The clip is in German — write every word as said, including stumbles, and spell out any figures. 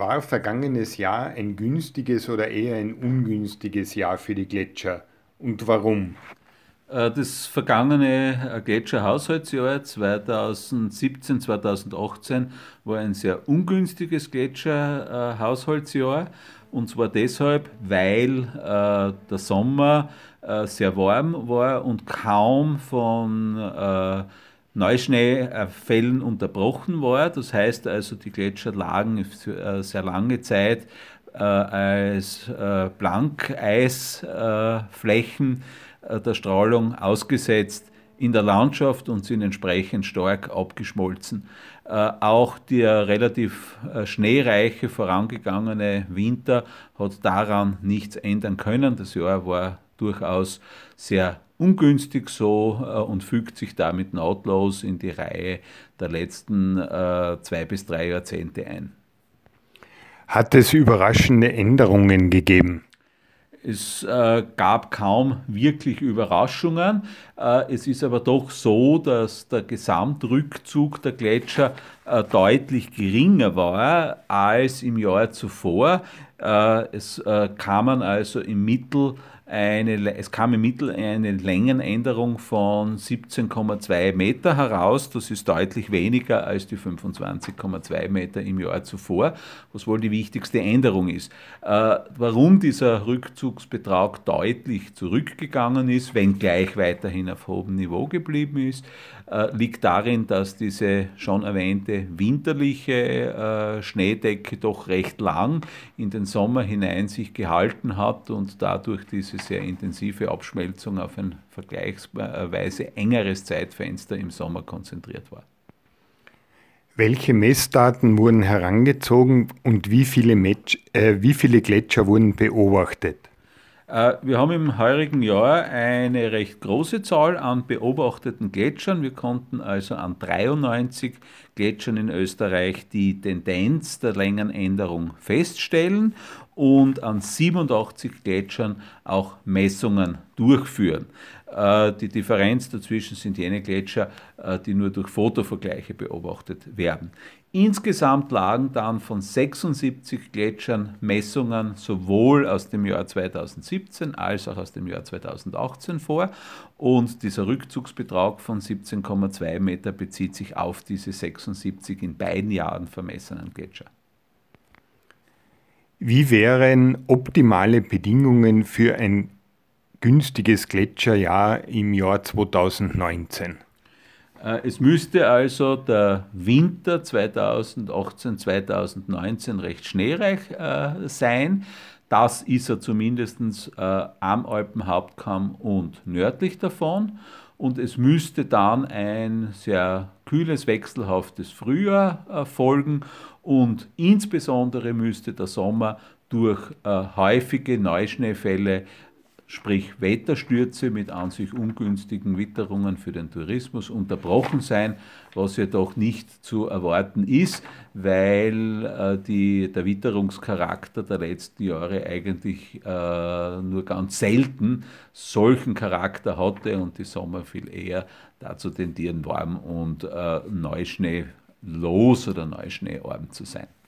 War vergangenes Jahr ein günstiges oder eher ein ungünstiges Jahr für die Gletscher und warum? Äh, Das vergangene äh, Gletscherhaushaltsjahr zweitausendsiebzehn, zweitausendachtzehn war ein sehr ungünstiges Gletscherhaushaltsjahr. Und zwar deshalb, weil äh, der Sommer äh, sehr warm war und kaum von äh, Neuschneefällen unterbrochen war. Das heißt also, die Gletscher lagen für äh, sehr lange Zeit äh, als äh, Blankeisflächen äh, der Strahlung ausgesetzt in der Landschaft und sind entsprechend stark abgeschmolzen. Äh, auch der relativ äh, schneereiche vorangegangene Winter hat daran nichts ändern können. Das Jahr war durchaus sehr ungünstig so äh, und fügt sich damit nahtlos in die Reihe der letzten äh, zwei bis drei Jahrzehnte ein. Hat es überraschende Änderungen gegeben? Es äh, gab kaum wirklich Überraschungen. Äh, es ist aber doch so, dass der Gesamtrückzug der Gletscher äh, deutlich geringer war als im Jahr zuvor. Äh, es äh, kamen also im Mittel eine, es kam im Mittel eine Längenänderung von siebzehn Komma zwei Meter heraus. Das ist deutlich weniger als die fünfundzwanzig Komma zwei Meter im Jahr zuvor, was wohl die wichtigste Änderung ist. Äh, warum dieser Rückzugsbetrag deutlich zurückgegangen ist, wenngleich weiterhin auf hohem Niveau geblieben ist, äh, liegt darin, dass diese schon erwähnte winterliche äh, Schneedecke doch recht lang in den Sommer hinein sich gehalten hat und dadurch diese sehr intensive Abschmelzung auf ein vergleichsweise engeres Zeitfenster im Sommer konzentriert war. Welche Messdaten wurden herangezogen und wie viele, Metsch, äh, wie viele Gletscher wurden beobachtet? Äh, Wir haben im heurigen Jahr eine recht große Zahl an beobachteten Gletschern. Wir konnten also an dreiundneunzig Gletschern in Österreich die Tendenz der Längenänderung feststellen und an siebenundachtzig Gletschern auch Messungen durchführen. Äh, Die Differenz dazwischen sind jene Gletscher, äh, die nur durch Fotovergleiche beobachtet werden. Insgesamt lagen dann von sechsundsiebzig Gletschern Messungen sowohl aus dem Jahr zweitausendsiebzehn als auch aus dem Jahr zweitausendachtzehn vor. Und dieser Rückzugsbetrag von siebzehn Komma zwei Meter bezieht sich auf diese sechsundsiebzig in beiden Jahren vermessenen Gletscher. Wie wären optimale Bedingungen für ein günstiges Gletscherjahr im Jahr zweitausendneunzehn? Äh, Es müsste also der Winter zweitausendachtzehn, zweitausendneunzehn recht schneereich äh, sein. Das ist er zumindest äh, am Alpenhauptkamm und nördlich davon. Und es müsste dann ein sehr kühles, wechselhaftes Frühjahr äh, folgen. Und insbesondere müsste der Sommer durch äh, häufige Neuschneefälle, sprich Wetterstürze mit an sich ungünstigen Witterungen für den Tourismus unterbrochen sein, was ja doch nicht zu erwarten ist, weil äh, die, der Witterungscharakter der letzten Jahre eigentlich äh, nur ganz selten solchen Charakter hatte und die Sommer viel eher dazu tendieren, warm und äh, Neuschnee los oder Neuschneearm zu sein.